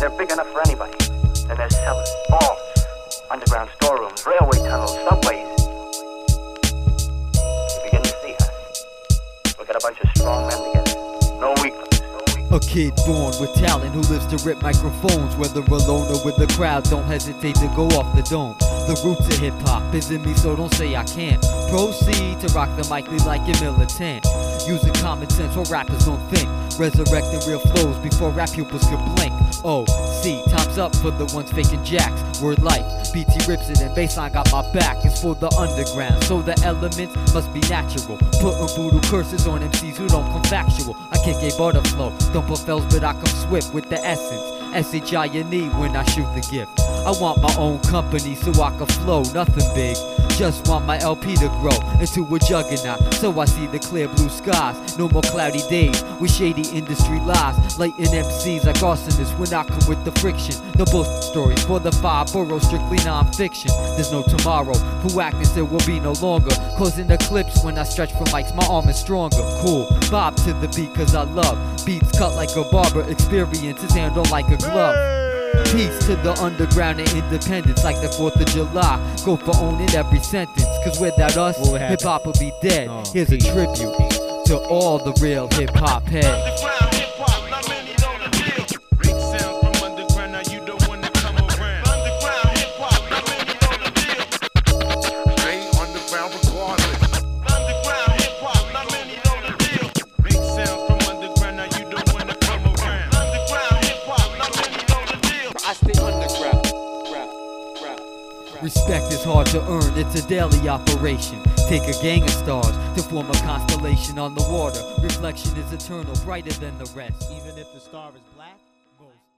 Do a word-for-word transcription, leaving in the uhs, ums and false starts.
They're big enough for anybody. Then there's cellars, vaults, underground storerooms, railway tunnels, subways. You begin to see, huh? We got a bunch of strong men together. No weaklings. A kid born with talent who lives to rip microphones. Whether alone or with the crowd, don't hesitate to go off the dome. The roots of hip-hop is in me, so don't say I can't. Proceed to rock the mic like you're militant. Using common sense while rappers don't think. Resurrecting real flows before rap pupils can blink. Oh, see, time's up for the ones faking jacks. Word life, B T rips it and baseline got my back. It's for the underground, so the elements must be natural. Putting voodoo curses on M Cs who don't come factual. I kick a butter flow, don't put fells but I come swift with the essence. S H I N E when I shoot the gift. I want my own company so I can flow, nothing big. Just want my L P to grow into a juggernaut, so I see the clear blue skies. No more cloudy days with shady industry lies. Lighting M Cs like arsonists when I come with the friction. The book story for the five boroughs, strictly non-fiction. There's no tomorrow, who actors there will be no longer. Causing eclipse when I stretch for mics, my arm is stronger. Cool, bob to the beat cause I love beats cut like a barber, experiences handled like a glove. Peace to the underground and independence like the fourth of July. Go for owning every sentence, cause without us, hip-hop will be dead. Oh, Here's a tribute to all the real hip-hop heads. Respect is hard to earn, it's a daily operation. Take a gang of stars to form a constellation on the water. Reflection is eternal, brighter than the rest. Even if the star is black, most